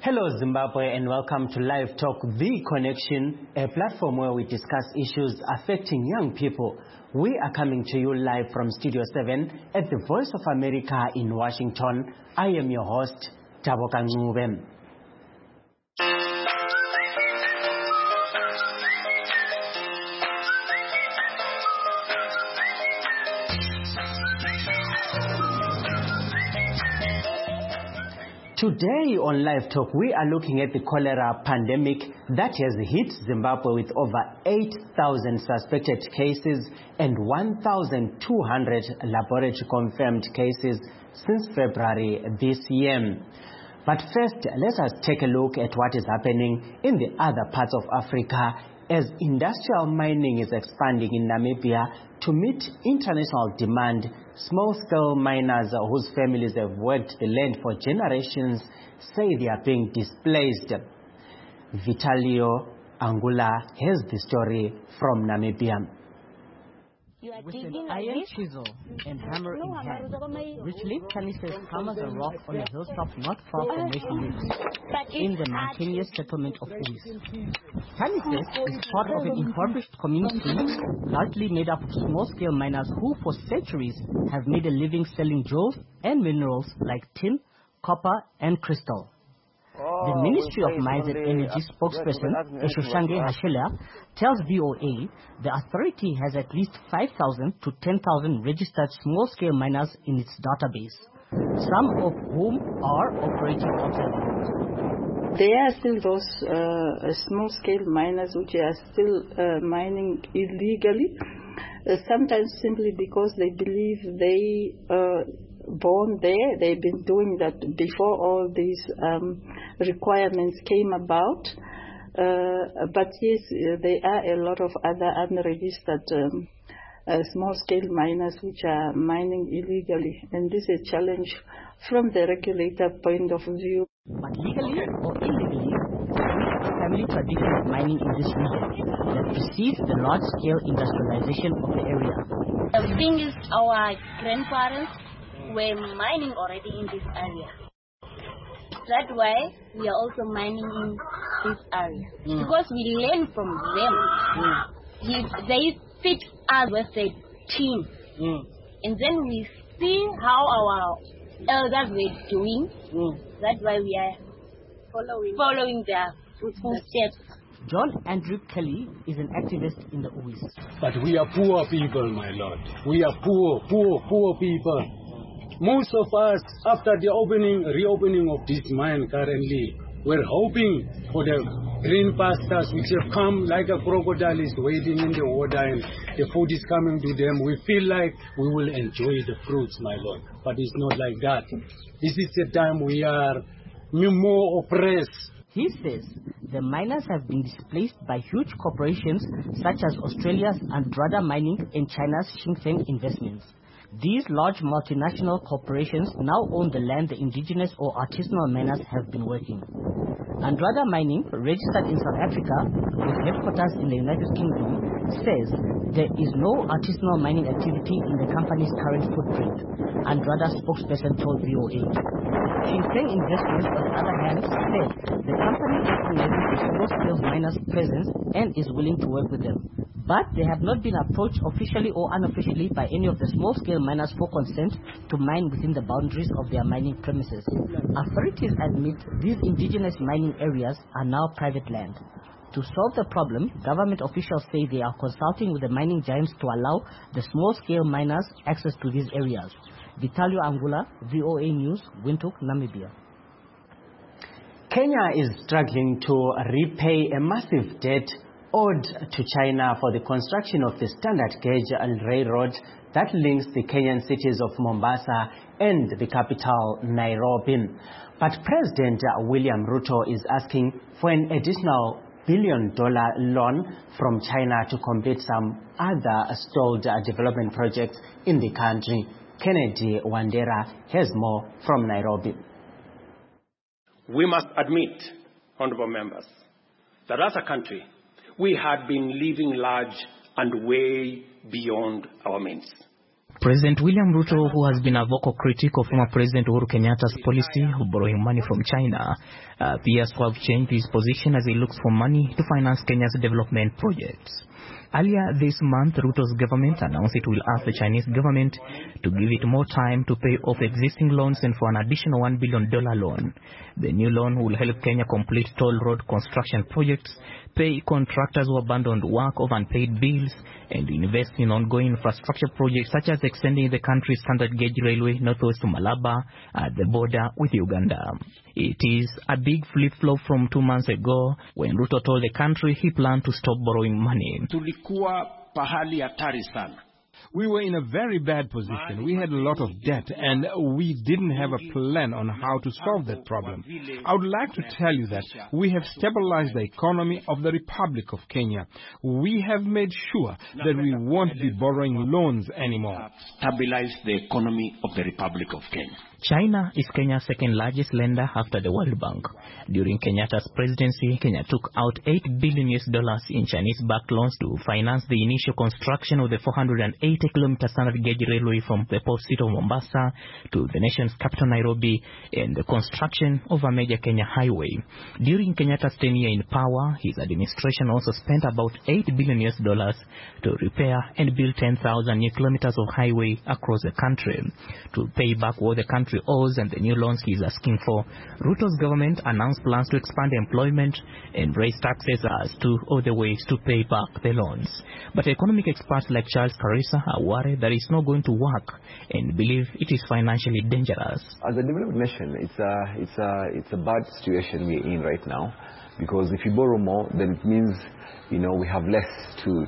Hello Zimbabwe and welcome to Live Talk, The Connection, a platform where we discuss issues affecting young people. We are coming to you live from Studio 7 at the Voice of America in Washington. I am your host, Taboka Ngube. Today on Live Talk, we are looking at the cholera pandemic that has hit Zimbabwe with over 8,000 suspected cases and 1,200 laboratory-confirmed cases since February this year. But first, let us take a look at what is happening in the other parts of Africa as industrial mining is expanding in Namibia to meet international demand. Small-scale miners whose families have worked the land for generations say they are being displaced. Vitalio Angula has the story from Namibia. With an iron chisel and hammer in hand, Richelieu Kani says hammers a rock on a hilltop not far from where she lives, in the mountainous settlement of Uis. Kani says is part of an impoverished community largely made up of small-scale miners who for centuries have made a living selling jewels and minerals like tin, copper and crystal. The Ministry of Mines and Energy spokesperson, Eshoshange Hashela, tells VOA the authority has at least 5,000 to 10,000 registered small-scale miners in its database, some of whom are operating outside the country. There are still those small-scale miners which are still mining illegally, sometimes simply because they believe they born there. They've been doing that before all these requirements came about. But yes, there are a lot of other unregistered small-scale miners which are mining illegally. And this is a challenge from the regulator point of view. But legally or illegally, family tradition of mining in this region that precedes the large-scale industrialization of the area. The thing is, our grandparents were mining already in this area. That's why we are also mining in this area. Because we learn from them. They fit us with a team. And then we see how our elders were doing. That's why we are following their footsteps. John Andrew Kelly is an activist in the Uis. But we are poor people, my lord. We are poor people. Most of us, after the reopening of this mine currently, we're hoping for the green pastures which have come like a crocodile is wading in the water and the food is coming to them. We feel like we will enjoy the fruits, my lord. But it's not like that. This is the time we are more oppressed. He says the miners have been displaced by huge corporations such as Australia's Andrada Mining and China's Xingfeng Investments. These large multinational corporations now own the land the indigenous or artisanal miners have been working. Andrada Mining, registered in South Africa with headquarters in the United Kingdom, says there is no artisanal mining activity in the company's current footprint. Andrada spokesperson told VOA. Xingfeng Investments, on the other hand, said the company recognizes the small-scale miners' presence and is willing to work with them. But they have not been approached officially or unofficially by any of the small-scale miners for consent to mine within the boundaries of their mining premises. Authorities admit these indigenous mining areas are now private land. To solve the problem, government officials say they are consulting with the mining giants to allow the small-scale miners access to these areas. Vitalio Angula, VOA News, Windhoek, Namibia. Kenya is struggling to repay a massive debt owed to China for the construction of the standard gauge railroad that links the Kenyan cities of Mombasa and the capital Nairobi. But President William Ruto is asking for an additional $1 billion loan from China to complete some other stalled development projects in the country. Kennedy Wandera has more from Nairobi. We must admit, honorable members, that as a country, we had been living large and way beyond our means. President William Ruto, who has been a vocal critic of former President Uhuru Kenyatta's policy of borrowing money from China, appears to have changed his position as he looks for money to finance Kenya's development projects. Earlier this month, Ruto's government announced it will ask the Chinese government to give it more time to pay off existing loans and for an additional $1 billion loan. The new loan will help Kenya complete toll road construction projects, pay contractors who abandoned work of unpaid bills, and invest in ongoing infrastructure projects such as extending the country's standard gauge railway northwest to Malaba at the border with Uganda. It is a big flip-flop from 2 months ago when Ruto told the country he planned to stop borrowing money. Tulikuwa pahali hatari sana. We were in a very bad position. We had a lot of debt and we didn't have a plan on how to solve that problem. I would like to tell you that we have stabilized the economy of the Republic of Kenya. We have made sure that we won't be borrowing loans anymore. Stabilize the economy of the Republic of Kenya. China is Kenya's second largest lender after the World Bank. During Kenyatta's presidency, Kenya took out $8 billion in Chinese-backed loans to finance the initial construction of the 480-kilometer standard gauge railway from the port city of Mombasa to the nation's capital Nairobi and the construction of a major Kenya highway. During Kenyatta's tenure in power, his administration also spent about $8 billion to repair and build 10,000 new kilometers of highway across the country. To pay back what the country owes and the new loans he is asking for, Ruto's government announced plans to expand employment and raise taxes as two of the ways to pay back the loans. But economic experts like Charles Karisa are worried that it's not going to work and believe it is financially dangerous. As a developed nation, it's a bad situation we're in right now, because if you borrow more, then it means we have less to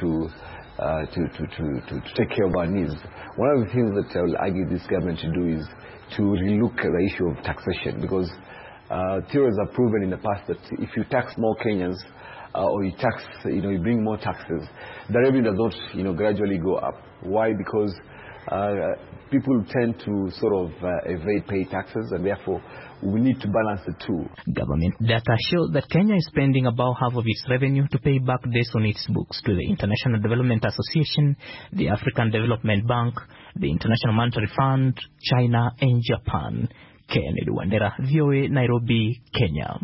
take care of our needs. One of the things that I will argue this government to do is to relook at the issue of taxation, because theories have proven in the past that if you tax more Kenyans or you tax, you bring more taxes, the revenue does not, gradually go up. Why? Because people tend to sort of evade pay taxes, and therefore we need to balance the two. Government data show that Kenya is spending about half of its revenue to pay back debts on its books to the International Development Association, the African Development Bank, the International Monetary Fund, China, and Japan. Kennedy Wandera, VOA, Nairobi, Kenya.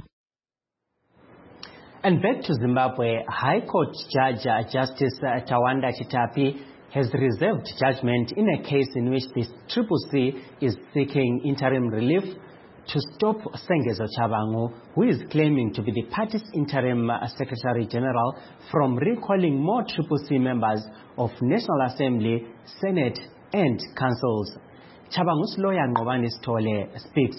And back to Zimbabwe, High Court Judge Justice Tawanda Chitapi has reserved judgment in a case in which the CCC is seeking interim relief to stop Sengezo Chabangu, who is claiming to be the party's interim Secretary General, from recalling more CCC members of National Assembly, Senate, and councils. Chabangu's lawyer Ngobani Stole speaks.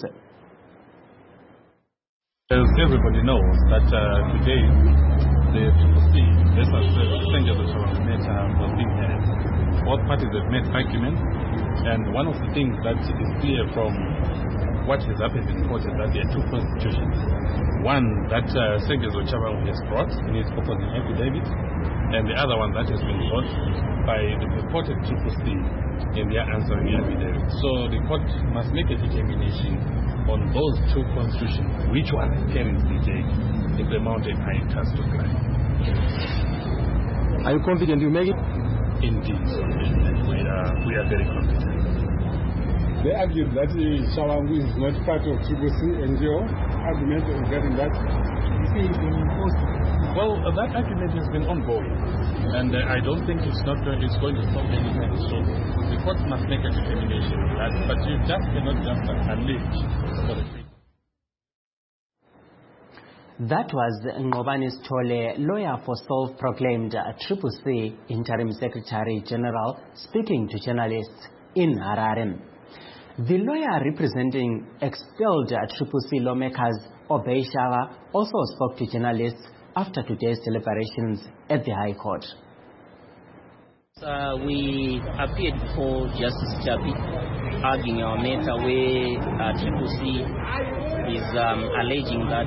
As everybody knows that today the CCC, Sengezo Chabangu matter, was being heard. Both parties have made arguments, and one of the things that is clear from what has happened in court is that there are two constitutions. One that Sengezo Chabangu has brought in his opposing affidavit, and the other one that has been brought by the purported CCC in their answering affidavit. So the court must make a determination on those two constitutions, which one carries the day, is a mountain high task to climb. Are you confident you make it? Indeed, we are very confident. They argued that Chabangu is not part of CCC and your argument regarding that. Well, that argument has been ongoing, and I don't think it's going to stop anytime soon. The court must make a determination on that, but you just cannot just allege for the thing. That was Ngobani Stole, lawyer for self-proclaimed CCC Interim Secretary General, speaking to journalists in Harare. The lawyer representing expelled CCC lawmakers, Obey Shava, also spoke to journalists after today's deliberations at the High Court. We appeared before Justice Chapi, arguing our matter where CCC is alleging that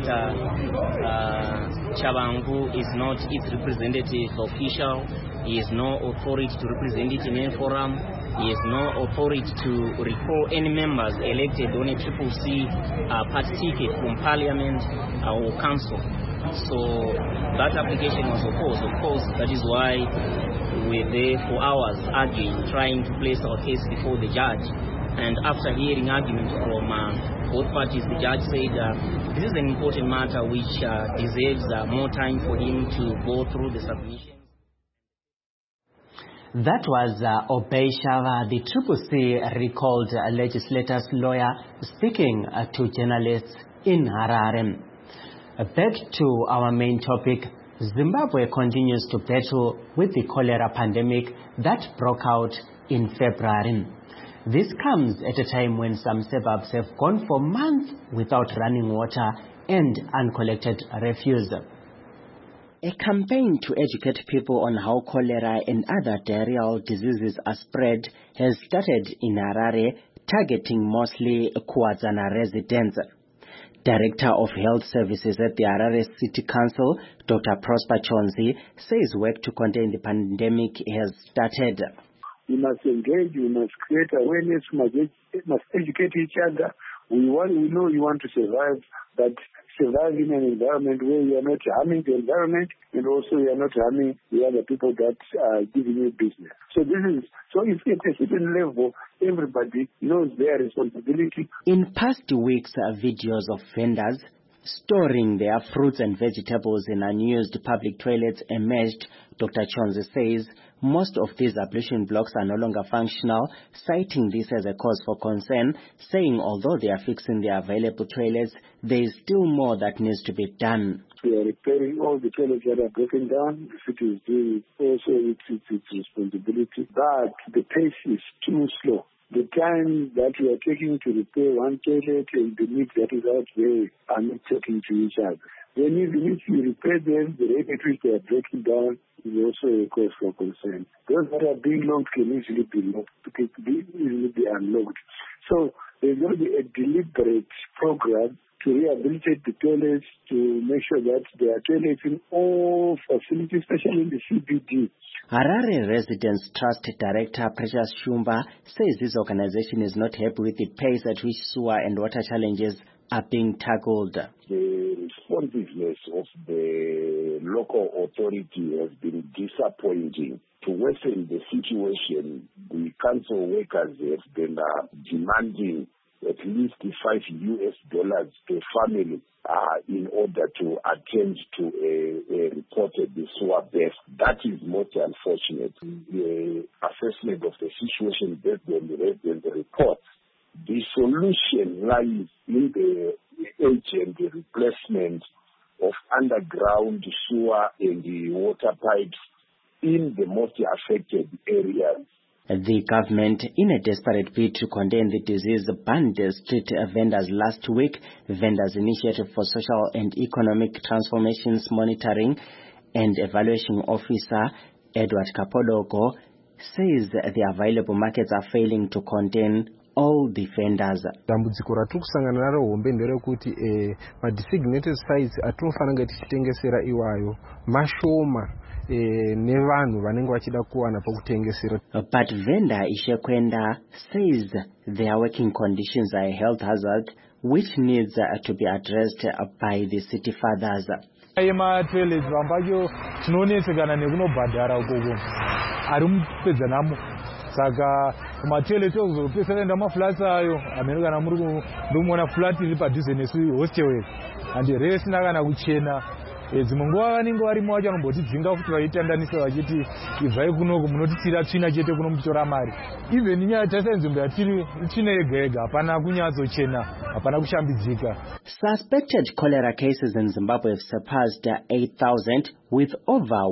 Chabangu is not its representative official. He has no authority to represent it in any forum. He has no authority to recall any members elected on a CCC party ticket from Parliament or Council. So that application was opposed. Of course, that is why we're there for hours arguing, trying to place our case before the judge. And after hearing arguments from both parties, the judge said this is an important matter which deserves more time for him to go through the submission. That was Obey Shava, the CCC recalled legislators' lawyer, speaking to journalists in Harare. Back to our main topic, Zimbabwe continues to battle with the cholera pandemic that broke out in February. This comes at a time when some suburbs have gone for months without running water and uncollected refuse. A campaign to educate people on how cholera and other diarrheal diseases are spread has started in Harare, targeting mostly Kwazana residents. Director of Health Services at the Harare City Council, Dr. Prosper Chonzi, says work to contain the pandemic has started. We must engage, we must create awareness, we must educate each other. We know you want to survive, but survive in an environment where you are not harming the environment and also you are not harming the other people that are giving you business. So if at a certain level, everybody knows their responsibility. In past weeks, videos of vendors storing their fruits and vegetables in unused public toilets emerged. Dr. Chonzi says most of these ablution blocks are no longer functional, citing this as a cause for concern, saying although they are fixing the available toilets, there is still more that needs to be done. We are repairing all the toilets that are broken down. The city is doing also its responsibility, but the pace is too slow. The time that we are taking to repair one toilet and the need that is out there are not talking to each other. Then even if you repair them, the rate at which they are breaking down is also a cause for concern. Those that are being locked can easily be locked, can easily be unlocked. So there's going to be a deliberate program to rehabilitate the toilets, to make sure that there are toilets in all facilities, especially in the CBD. Harare Residents Trust Director Precious Shumba says this organization is not happy with the pace at which sewer and water challenges are being tackled. The responsiveness of the local authority has been disappointing. To worsen the situation, the council workers have been demanding at least $5 per family in order to attend to a reported sewer theft. That is most unfortunate. The assessment of the situation based on the report, the solution lies in the age and the replacement of underground sewer and the water pipes in the most affected areas. The government, in a desperate bid to contain the disease, banned street vendors last week. Vendors Initiative for Social and Economic Transformations Monitoring and Evaluation Officer Edward Kapodogo says the available markets are failing to contain all the vendors. Dambudziko ratikusangana naro hombe nderekuti designated sites atinofanira tichitengesera iwayo mashoma nevanhu vanenge vachida kuwana pokutengesera. But vendor Ishekwenda says their working conditions are a health hazard which needs to be addressed by the city fathers. Toilets vambacho tinoonetsekana nekunobhadhara ukoko ari mupedza namo saka matoilet okuzopesera enda maflats ayo amene kana muri ndomuona flat iri padhuze nesu hostel ande resina kana kuchena dzimwe nguva vanenge varimo vacho vanombotidzinga kuti vaitandanisa vachiti ibvai kunoko munotitsira tsvina chete kuno mutora mari. Even inyaya tasai nzvimbo yatiri tsvina yega yega hapana kunyatsochena hapana kushambidzika. Suspected cholera cases in Zimbabwe have surpassed 8,000 with over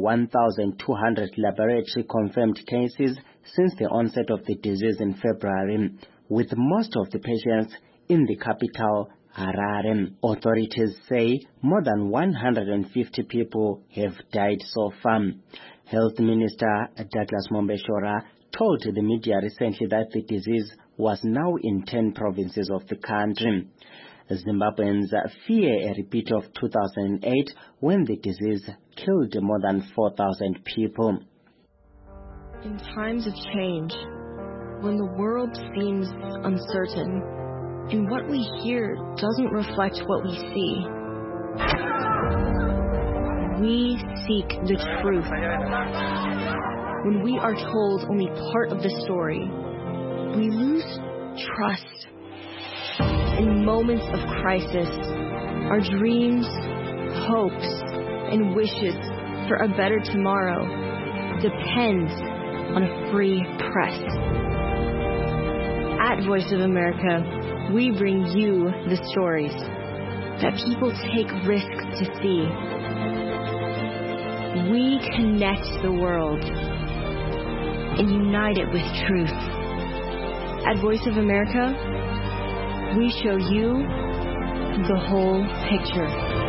1,200 laboratory confirmed cases since the onset of the disease in February, with most of the patients in the capital Harare. Authorities say more than 150 people have died so far. Health Minister Douglas Mombeshora told the media recently that the disease was now in 10 provinces of the country. Zimbabweans fear a repeat of 2008 when the disease killed more than 4,000 people. In times of change, when the world seems uncertain, and what we hear doesn't reflect what we see, we seek the truth. When we are told only part of the story, we lose trust. In moments of crisis, our dreams, hopes, and wishes for a better tomorrow depends on a free press. At Voice of America, we bring you the stories that people take risks to see. We connect the world and unite it with truth. At Voice of America, we show you the whole picture.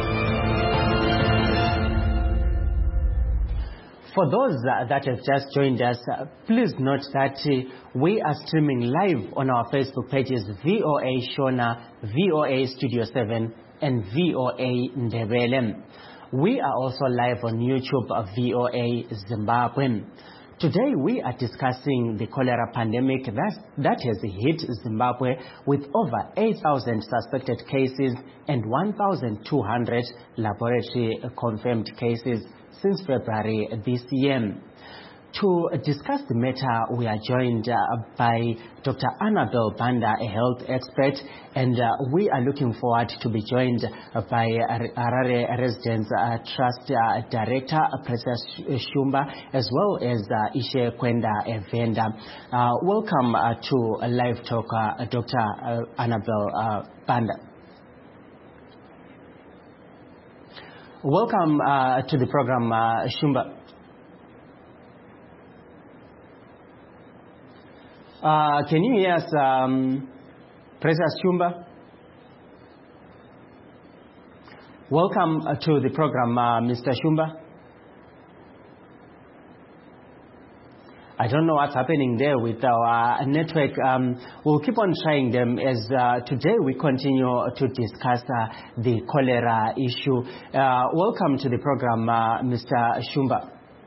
For those that have just joined us, please note that we are streaming live on our Facebook pages, VOA Shona, VOA Studio 7, and VOA Ndebele. We are also live on YouTube of VOA Zimbabwe. Today we are discussing the cholera pandemic that has hit Zimbabwe with over 8,000 suspected cases and 1,200 laboratory confirmed cases since February this year. To discuss the matter, we are joined by Dr. Annabelle Banda, a health expert, and we are looking forward to be joined by Harare Residence Trust Director, Precious Shumba, as well as Ishe Kwenda, a vendor. Welcome to Live Talk, Dr. Annabelle Banda. Welcome to the program, Shumba. Can you hear us, Precious Shumba? Welcome to the program, Mr. Shumba. I don't know what's happening there with our network. We'll keep on trying them as today we continue to discuss the cholera issue. Welcome to the program, Mr. Shumba.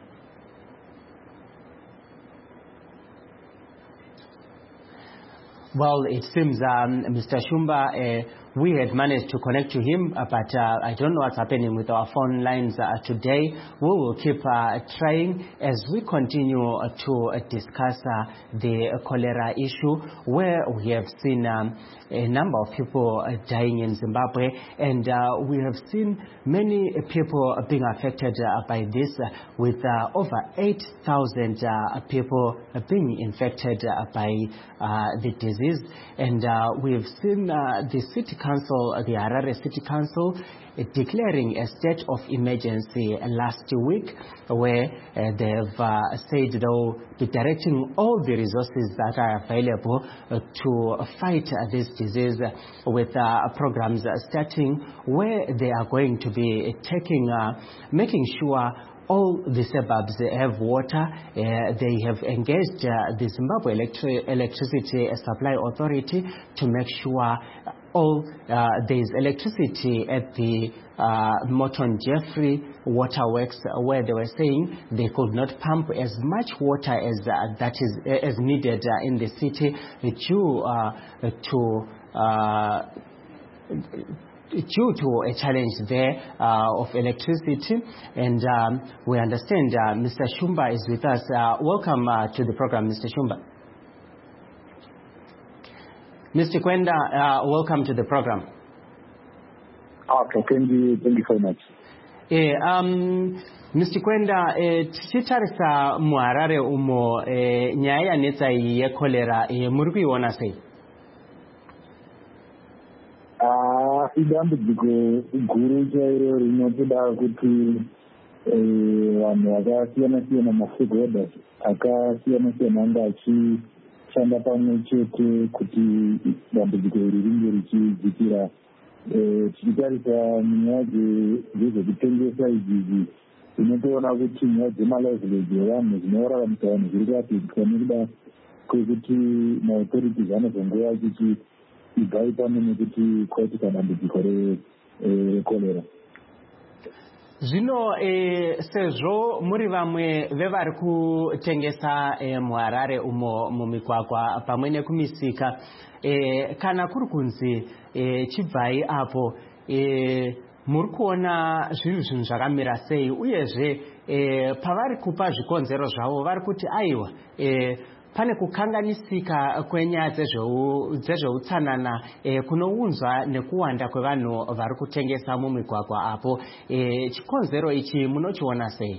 Well, it seems, Mr. Shumba, we had managed to connect to him, but I don't know what's happening with our phone lines today. We will keep trying as we continue to discuss the cholera issue, where we have seen a number of people dying in Zimbabwe, and we have seen many people being affected by this, with over 8,000 people being infected by the disease. And we have seen the city council, the Harare City Council, declaring a state of emergency last week, where they have said they'll be directing all the resources that are available to fight this disease, with programs starting where they are going to be making sure all the suburbs have water. They have engaged the Zimbabwe Electricity Supply Authority to make sure there is electricity at the Morton Jeffrey waterworks, where they were saying they could not pump as much water as needed in the city due to a challenge there of electricity. And we understand Mr. Shumba is with us. Welcome to the program, Mr. Shumba. Mr. Kwenda, welcome to the program. Okay, thank you very much. Mr. Kwenda, tichitarisa muHarare umo nyaya yanetsa yekolera muri kuiona sei? Idambudziko guru chairo rinotoda kuti vanhu vakasiyana-siyana, mastakeholders akasiyana-siyana anga achishanda pamwe chete kuti dambudziko iri ringe richidzikira. Tichitarisa munyaya dzezvekutengesa idzidzi, inotoona kuti nyaya dzemalivelihood evanhu zvinoraramisa vanhu zviri kuapetika nekuda kwekuti maauthorities anozongoya achiti igai pano nekuti kwaitika dambudziko rekolera. Zvino sezvo muri vamwe vevari kutengesa muHarare umo mumigwagwa pamwe nekumisika, kana kuri kunzi chibvai apo muri kuona zvinhu zvakamira sei uyezve pavari kupa zvikonzero zvavo vari kuti aiwa pane kukanganisika kwenyaya dzezveutsanana kunounzwa nekuwanda kwevanhu vari kutengesa mumigwagwa apo. Chikonzero ichi munochiona sei?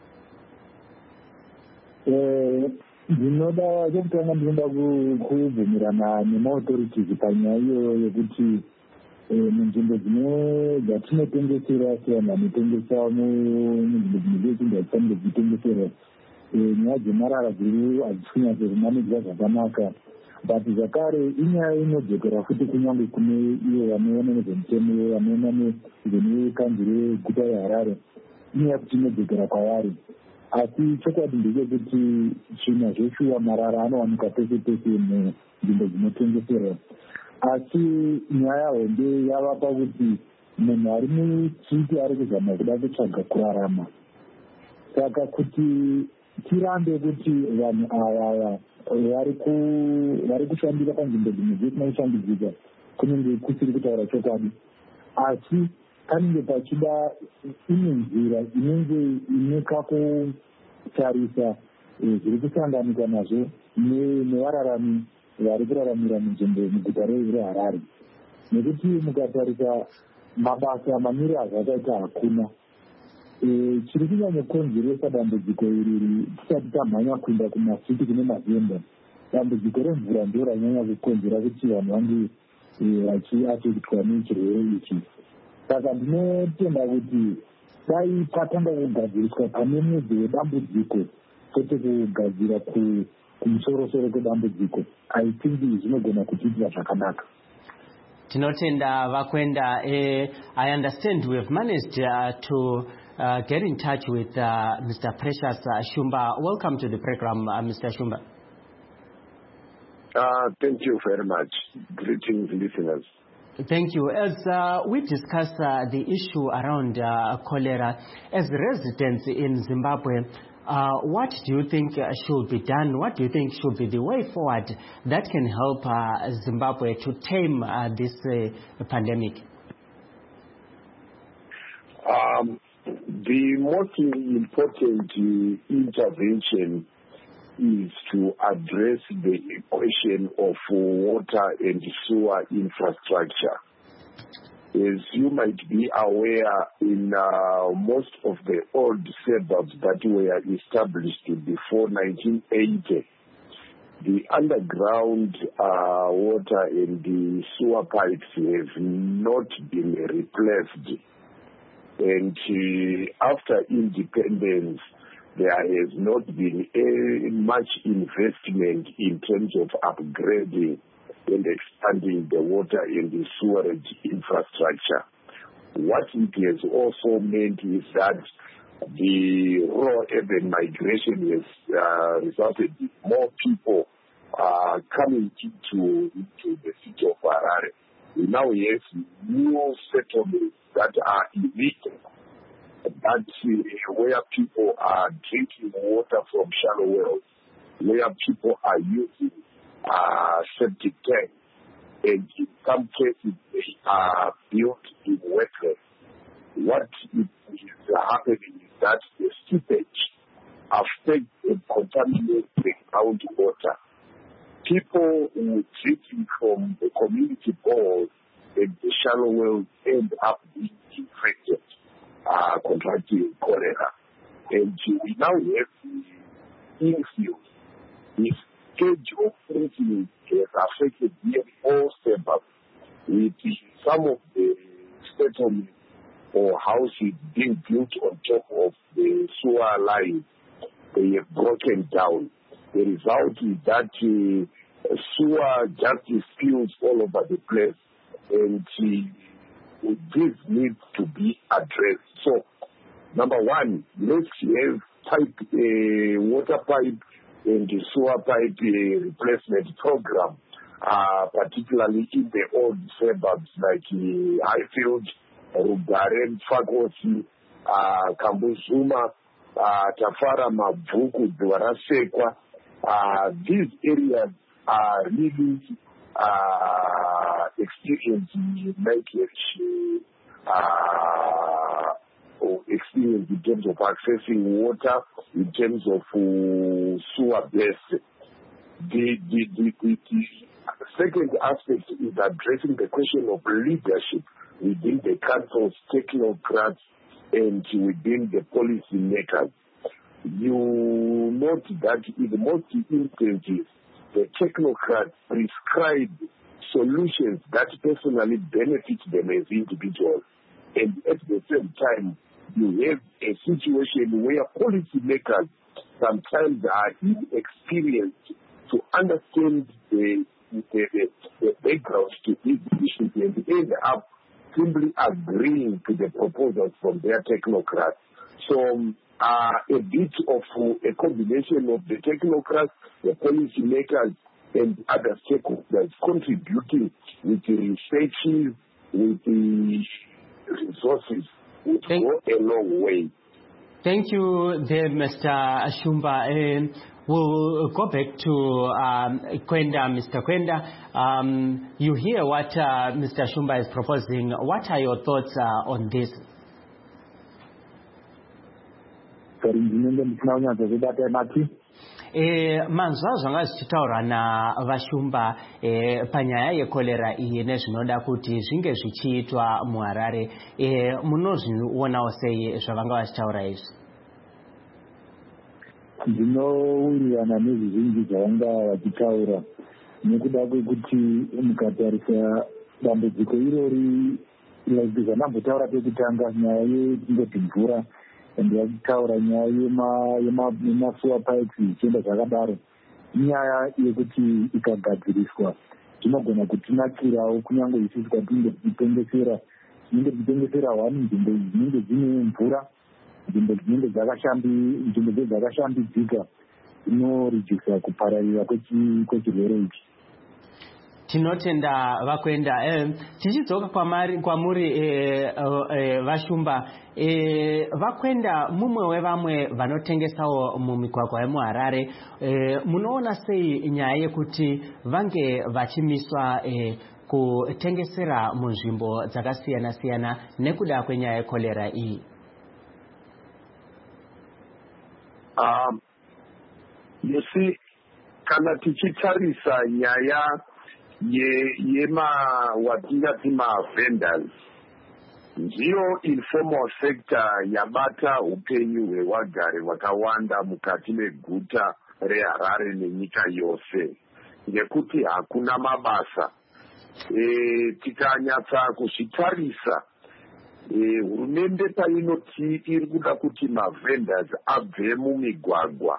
Ndinoda chekutanga ndinoda kubvumirana nemaauthorities panyaya iyoyo yekuti munzvimbo dzatinotengesera sevanhu vanotengesa munzvimbo dzechinhu dzatifanire kutengesera nyaya dzemarara hadzikunyatsomanidzwa zvakanaka, but zvakare inyaya inodzokera futi kunyange kune iyo vanoona nezvemutemo vanoona nezvekanzuro reguta reHarare, inyaya kuti inodzokera kwavari. Asi chokwadi ndechekuti zvinhu zveshuwa marara anowanika pese pese munzvimbo dzinotengeserwa, asi nyaya hombe yava pakuti munhu ari muchiti ari kuzama kuda kutsvaga kurarama. Saka kuti tirambe kuti vanhu ava vari kushandira panzvimbo dzimwe dzisina kushambidzika kunenge kusiri kutaura chokwadi, asi panenge pachida imwe nzira inenge ine kakutarisa zviri kusanganikwa nazvo nevararami vari kuraramira munzvimbo muguta reHarare, nekuti mukatarisa mabasa mamiri azvakaita hakuna. Chiri kunyanya kukonzeresa dambudziko iri tisati tamhanya kuenda kumasiti kune mazembe, dambudziko remvura ndio ranyanya kukonzera kuti vanhu vange vachiafikitwa nechirwere ichi. Saka ndinotenda kuti dai patanga kugadziriswa pane mudzi wedambudziko kwete kugadzira kumusoro-soro kwedambudziko, I think zvinogona kuchiitira zvakanaka. Tinotenda vakwenda. I understand we have managed to get in touch with Mr. Precious Shumba. Welcome to the program, Mr. Shumba. Thank you very much. Greetings, listeners. Thank you. As we discuss the issue around cholera, as residents in Zimbabwe, what do you think should be done? What do you think should be the way forward that can help Zimbabwe to tame this pandemic? The most important intervention is to address the question of water and sewer infrastructure. As you might be aware, in most of the old suburbs that were established before 1980, the underground water and the sewer pipes have not been replaced. And after independence, there has not been much investment in terms of upgrading and expanding the water and the sewerage infrastructure. What it has also meant is that the rural urban migration has resulted in more people coming into the city of Harare. We now have new settlements that are illegal, but where people are drinking water from shallow wells, where people are using septic tanks, and in some cases they are built in wetlands. What is happening is that the seepage affects and contaminates the groundwater. People who drinking from the community boreholes and the shallow wells end up being infected, contracting cholera. And we now have the infield. The stage of influence has affected nearly all suburbs, with some of the settlements or houses being built on top of the sewer lines. They have broken down. The result is that sewer just spills all over the place, and this needs to be addressed. So, number one, let's have water pipe and the sewer pipe replacement program, particularly in the old suburbs like Highfield, Rugaren, Fagosi, Kambuzuma, Tafara, Mabvuku, Dwarasekwa. These areas are really experiencing malnutrition experience in terms of accessing water, in terms of sewer base. The second aspect is addressing the question of leadership within the council's technocrats and within the policy makers. You note that in most instances, the technocrats prescribe solutions that personally benefit them as individuals. And at the same time, you have a situation where policymakers sometimes are inexperienced to understand the background to these issues and end up simply agreeing to the proposals from their technocrats. So a bit of a combination of the technocrats, the policymakers, and other stakeholders contributing with the researches, with the resources, would go a long way. Thank you there, Mr. Shumba. We'll go back to Kwenda. Mr. Kwenda, you hear what Mr. Shumba is proposing. What are your thoughts on this? manzwa zvanga zvichitaurwa navashumba panyaya yekorera iyi nezvinoda kuti zvinge zvichiitwa muHarare, munozvionawo sei zvavanga vachitaura izvi? Ndinowirirana nezvizhinji zvavanga vachitaura nekuda kwekuti mukatarisa dambudziko irori zvandambotaura pekutanga nyaya yekungoti mvura ende yachitaura nyaya yemasuwa pipes ichienda zvakadaro, inyaya yekuti ikagadziriswa zvinogona kutinakirawo kunyange isusu kwatinenge tichitengesera hwani nzvimbo dzinenge dzine mvura, nzvimbo dzinenge dzakashambidzika, inoredusa kupararira kwechirwere ichi. Tinotenda vakwenda. Tichidzoka kwamuri vashumba, vakwenda mumwe wevamwe vanotengesawo mumigwagwa yemuHarare, munoona sei nyaya yekuti vange vachimiswa kutengesera munzvimbo dzakasiyana siyana nekuda kwenyaya yekorera iyi? You see, kana tichitarisa nyaya watingati ma-vendors, ndiyo informal sector yabata upenyu hwevagari vakawanda mukati meguta reHarare nenyika yose, ngekuti hakuna mabasa. Tikanyatsa kuzvitarisa, hurumende painoti iri kuda kuti ma-vendors abve mumigwagwa,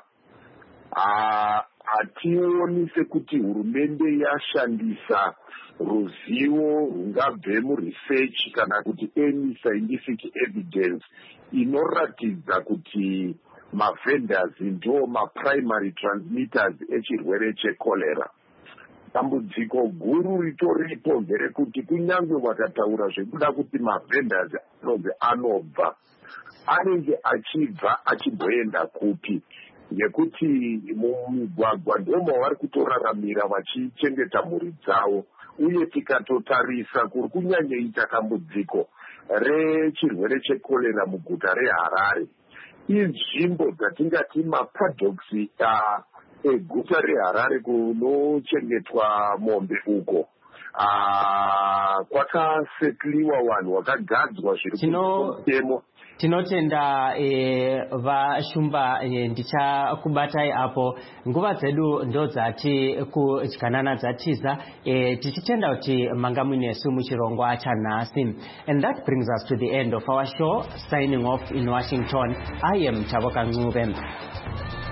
hationi sekuti hurumende yashandisa ruzivo rungabve muresearch kana kuti any scientific evidence inoratidza kuti ma-vendors ndo ma-primary transmitters echirwere chekorera. Dambudziko guru ritoripo nderekuti kunyange vakataura zvekuda kuti ma-vendors anobva, anenge achibva achimboenda kupi? Ngekuti mumigwagwa ndomo vari kutoraramira vachichengeta mhuri dzavo, uye tikatotarisa kuri kunyanyaita dambudziko rechirwere chekorera muguta reHarare, inzvimbo dzatingati mapaddocks eguta reHarare kunochengetwa mombe uko, kwakasetliwa vanhu vakagadzwa zviri kutemo. Tinotenda vashumba, ndichakubatai apo. Nguva dzedu ndo dzati kudyanana dzatiza, tichitenda kuti manga munesu muchirongwa chanhasi. And that brings us to the end of our show. Signing off in Washington, I am Tavoka Ngube.